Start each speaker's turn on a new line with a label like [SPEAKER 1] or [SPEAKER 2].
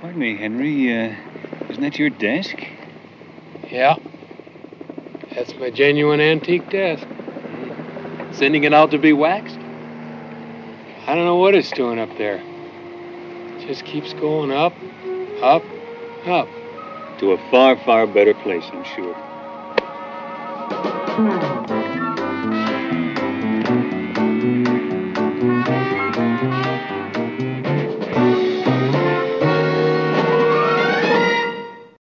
[SPEAKER 1] Pardon me, Henry. Isn't that your desk?
[SPEAKER 2] Yeah. That's my genuine antique desk.
[SPEAKER 3] Sending it out to be waxed?
[SPEAKER 2] I don't know what it's doing up there. It just keeps going up, up, up.
[SPEAKER 1] To a far, far better place, I'm sure.